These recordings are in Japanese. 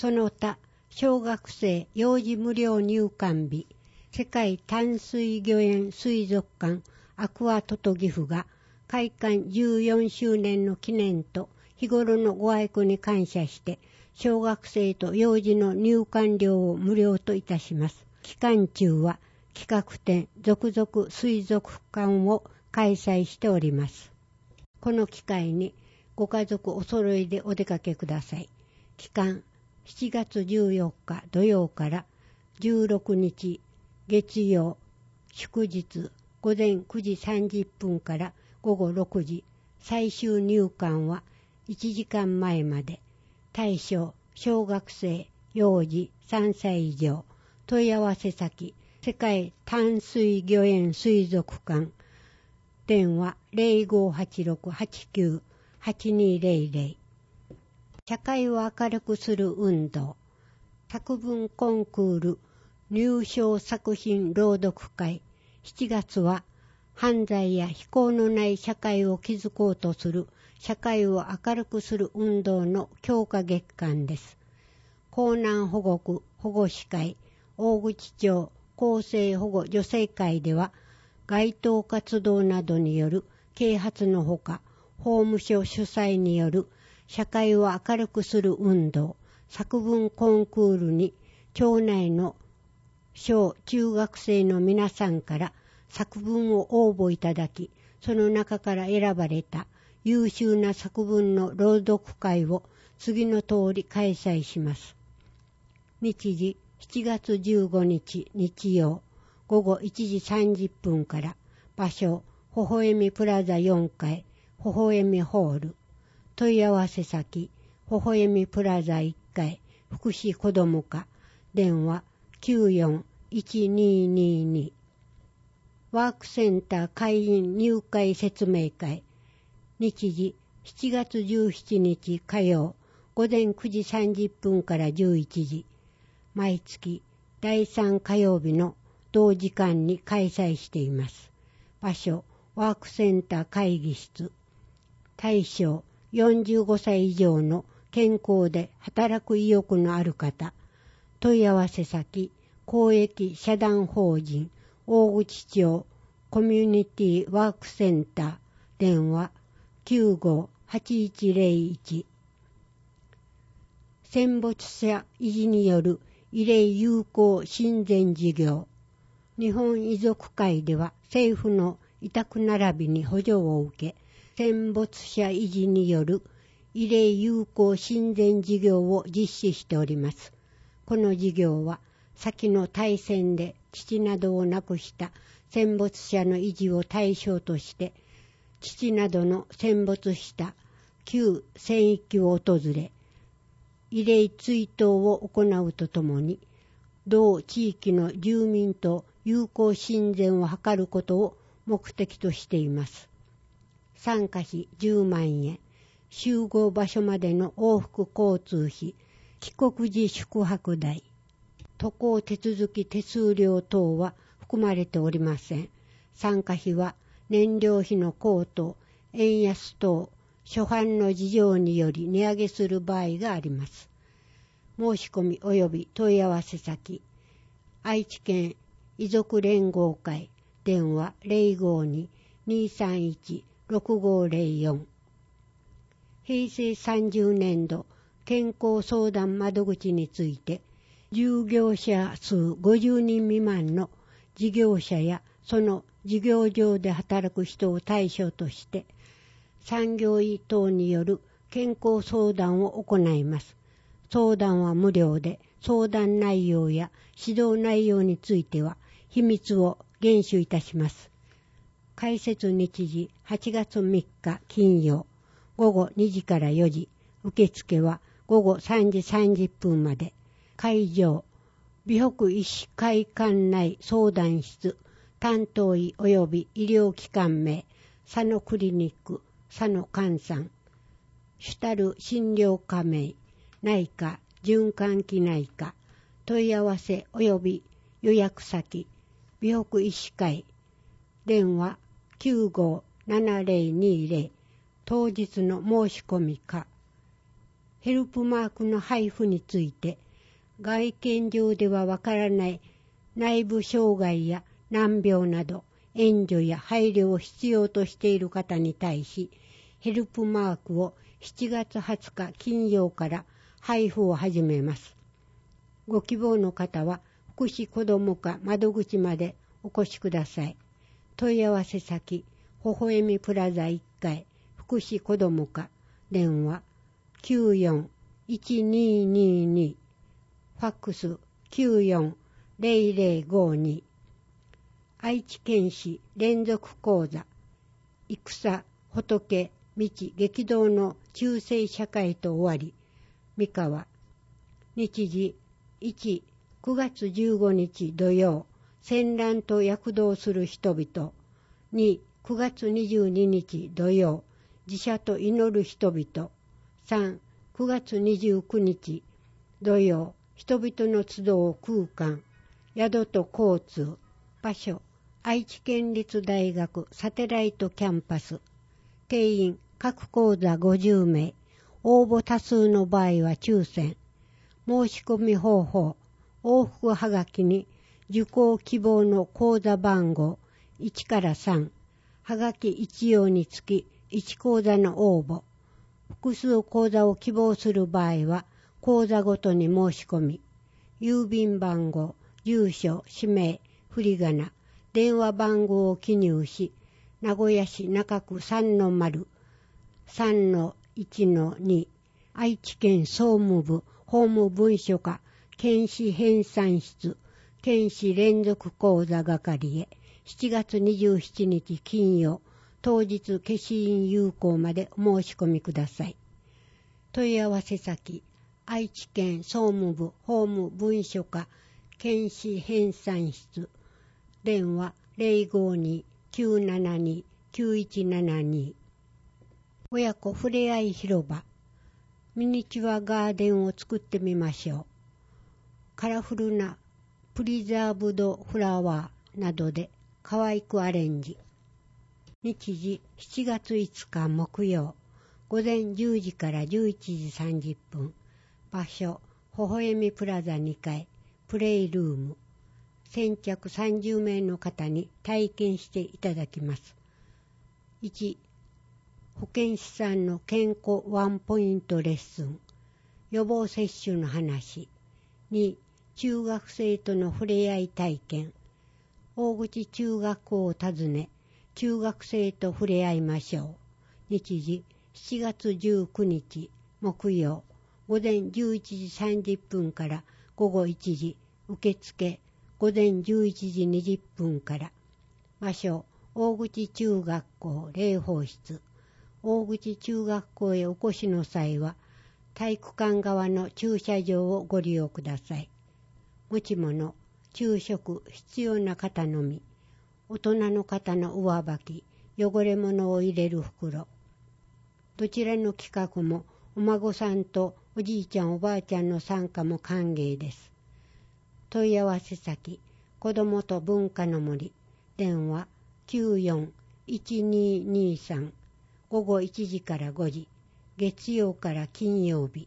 その他、小学生幼児無料入館日、世界淡水魚園水族館アクアトトギフが開館14周年の記念と日頃のご愛顧に感謝して、小学生と幼児の入館料を無料といたします。期間中は企画展続々水族館を開催しております。この機会にご家族お揃いでお出かけください。期間7月14日土曜から16日月曜祝日午前9時30分から午後6時、最終入館は1時間前まで。対象小学生幼児3歳以上。問い合わせ先世界淡水魚園水族館、電話 0586-89-8200。 社会を明るくする運動、作文コンクール入賞作品朗読会。7月は犯罪や非行のない社会を築こうとする社会を明るくする運動の強化月間です。江南保護区保護司会大口町厚生保護女性会では、街頭活動などによる啓発のほか、法務省主催による社会を明るくする運動作文コンクールに、町内の小中学生の皆さんから作文を応募いただき、その中から選ばれた優秀な作文の朗読会を次の通り開催します。日時7月15日日曜午後1時30分から。場所微笑みプラザ4階微笑みホール。問い合わせ先微笑みプラザ1階福祉子ども課、電話941222。ワークセンター会員入会説明会。日時7月17日火曜午前9時30分から11時。毎月第3火曜日の同時間に開催しています。場所ワークセンター会議室。対象45歳以上の健康で働く意欲のある方。問い合わせ先公益社団法人大口町コミュニティワークセンター、電話958101。戦没者維持による慰霊友好親善事業。日本遺族会では政府の委託並びに補助を受け、戦没者維持による慰霊友好親善事業を実施しております。この事業は先の大戦で父などを亡くした戦没者の維持を対象として、父などの戦没した旧戦域を訪れ、慰霊追悼を行うとともに、同地域の住民と友好親善を図ることを目的としています。参加費10万円、集合場所までの往復交通費、帰国時宿泊代、渡航手続き手数料等は含まれておりません。参加費は燃料費の高騰、円安等、諸般の事情により値上げする場合があります。申し込み及び問い合わせ先、愛知県遺族連合会、電話 052-231-6504。平成30年度健康相談窓口について、従業者数50人未満の事業者やその事業場で働く人を対象として、産業医等による健康相談を行います。相談は無料で、相談内容や指導内容については秘密を厳守いたします。開設日時8月3日金曜午後2時から4時、受付は午後3時30分まで。会場、美北医師会館内相談室、担当医及び医療機関名、佐野クリニック、佐野寛さん。主たる診療科名、内科、循環器内科。問い合わせ及び予約先、美北医師会。電話957020。当日の申し込みか。 ヘルプマークの配布について、外見上ではわからない内部障害や難病など援助や配慮を必要としている方に対し、ヘルプマークを7月20日金曜から配布を始めます。ご希望の方は福祉子ども課窓口までお越しください。問い合わせ先、微笑みプラザ1階福祉子ども課、電話 94-1222、ファックス 94-0052、愛知県市連続講座、戦、仏、道、激動の中世社会と終わり、三河、日時1、9月15日土曜、戦乱と躍動する人々。2、9月22日土曜、自社と祈る人々。3、9月29日土曜、人々の集う空間、宿と交通。場所、愛知県立大学サテライトキャンパス。定員、各講座50名。応募多数の場合は抽選。申し込み方法、往復はがきに受講希望の講座番号1から3、はがき1用につき1講座の応募。複数講座を希望する場合は講座ごとに申し込み、郵便番号、住所、氏名、振り仮名、電話番号を記入し、名古屋市中区 3-0、3-1-2、愛知県総務部法務文書課県市編纂室県市連続講座係へ7月27日金曜当日消印有効までお申し込みください。問い合わせ先、愛知県総務部法務文書課県市編纂室、電話 052-972-9172。親子ふれあい広場、ミニチュアガーデンを作ってみましょう。カラフルなプリザーブドフラワーなどで可愛くアレンジ。日時7月5日木曜、午前10時から11時30分。場所、微笑みプラザ2階、プレイルーム。先着30名の方に体験していただきます。1、保健師さんの健康ワンポイントレッスン、予防接種の話。2、中学生との触れ合い体験、大口中学校を訪ね、中学生と触れ合いましょう。日時7月19日木曜、午前11時30分から午後1時、受付午前11時20分から。場所、大口中学校礼奉室。大口中学校へお越しの際は、体育館側の駐車場をご利用ください。持ち物、昼食必要な方のみ。大人の方の上履き、汚れ物を入れる袋。どちらの企画もお孫さんとおじいちゃんおばあちゃんの参加も歓迎です。問い合わせ先、子どもと文化の森、電話 94-1223、午後1時から5時、月曜から金曜日。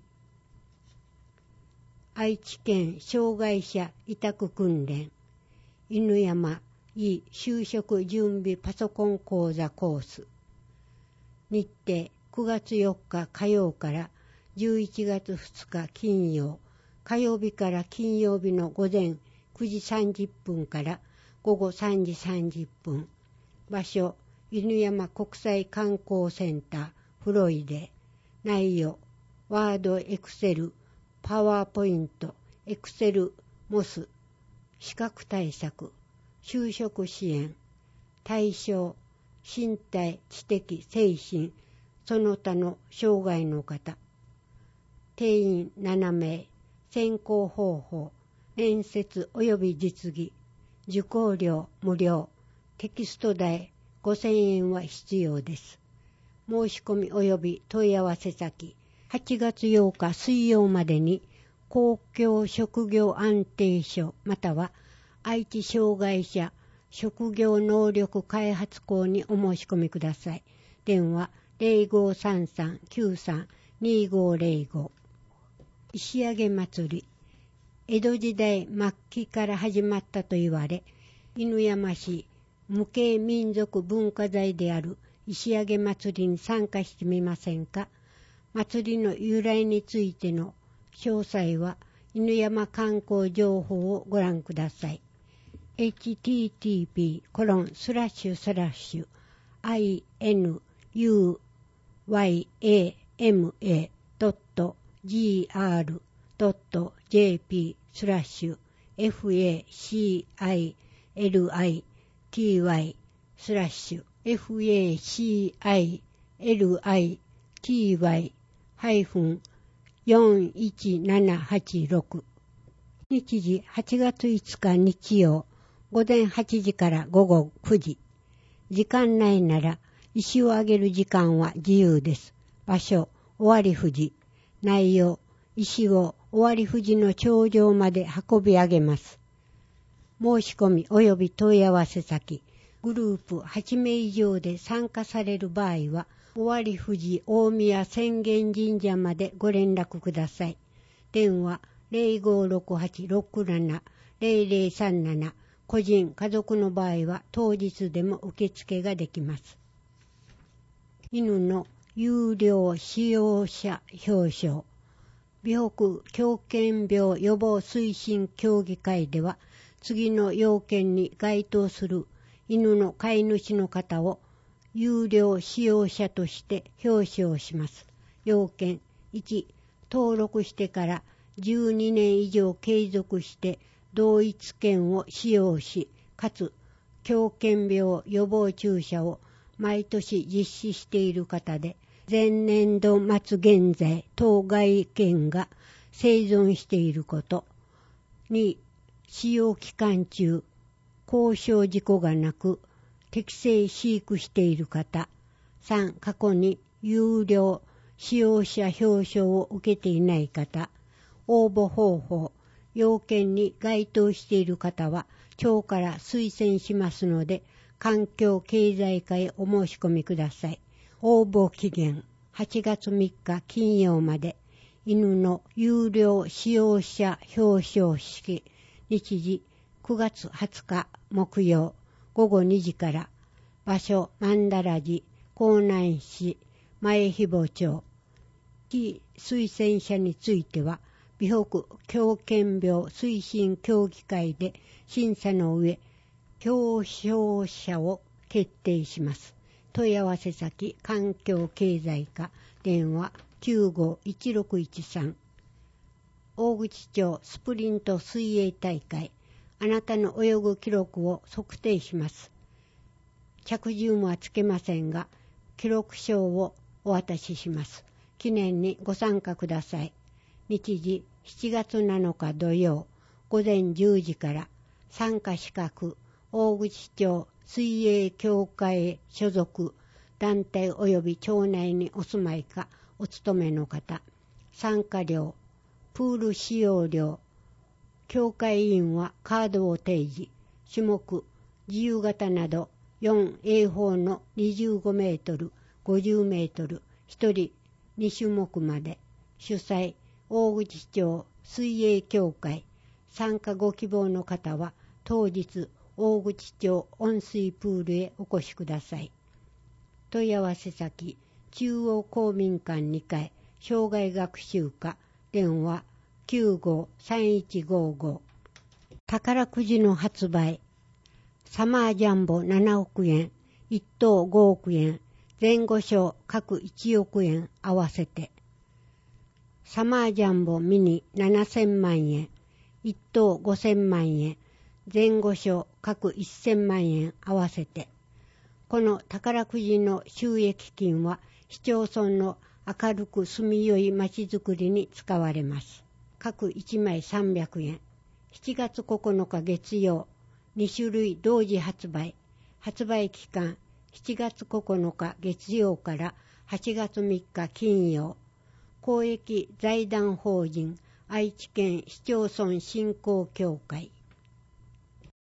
愛知県障害者委託訓練、犬山い就職準備パソコン講座コース。日程9月4日火曜から11月2日金曜、火曜日から金曜日の午前9時30分から午後3時30分。場所、犬山国際観光センターフロイデ。内容、ワード、エクセル、パワーポイント、エクセル、モス、資格対策、就職支援。対象、身体、知的、精神、その他の障害の方。定員7名。選考方法、面接及び実技。受講料無料。テキスト代5000円は必要です。申し込み及び問い合わせ先、8月8日水曜までに公共職業安定所または愛知障害者職業能力開発校にお申し込みください。電話 0533-93-2505。 石上祭り。江戸時代末期から始まったと言われ、犬山市無形民族文化財である石上祭りに参加してみませんか。祭りの由来についての詳細は犬山観光情報をご覧ください。http://facility-4186 日時8月5日日曜午前8時から午後9時。時間内なら石をあげる時間は自由です。場所、尾張富士。内容、石を尾張富士の頂上まで運び上げます。申し込み及び問い合わせ先、グループ8名以上で参加される場合は、尾張富士大宮浅間神社までご連絡ください。電話0568-67-0037。個人、家族の場合は当日でも受付ができます。犬の有料使用者表彰。美北狂犬病予防推進協議会では、次の要件に該当する犬の飼い主の方を有料使用者として表彰します。要件1、登録してから12年以上継続して同一券を使用し、かつ狂犬病予防注射を毎年実施している方で、前年度末現在当該券が生存していること。2、使用期間中交渉事故がなく適正飼育している方。3、過去に有料使用者表彰を受けていない方。応募方法、要件に該当している方は今日から推薦しますので、環境経済課へお申し込みください。応募期限8月3日金曜まで。犬の有料使用者表彰式。日時9月20日木曜午後2時から。場所曼荼羅寺、江南市前肥後町。非推薦者については美北狂犬病推進協議会で審査の上、表彰者を決定します。問い合わせ先、環境経済課、電話951613。大口町スプリント水泳大会。あなたの泳ぐ記録を測定します。着順はつけませんが、記録証をお渡しします。記念にご参加ください。日時7月7日土曜午前10時から。参加資格、大口町水泳協会へ所属、団体及び町内にお住まいかお勤めの方。参加料、プール使用料。協会員はカードを提示。種目、自由形など 4A 法の25メートル、50メートル、1人2種目まで。主催、大口町水泳協会。参加ご希望の方は当日大口町温水プールへお越しください。問い合わせ先、中央公民館2階障害学習課。電話953155。宝くじの発売。サマージャンボ7億円、1等5億円、前後賞各1億円合わせて。サマージャンボミニ7000万円、1等5000万円、前後賞各1000万円合わせて。この宝くじの収益金は市町村の明るく住みよい町づくりに使われます。各1枚300円。7月9日月曜、2種類同時発売。発売期間7月9日月曜から8月3日金曜。公益財団法人愛知県市町村振興協会。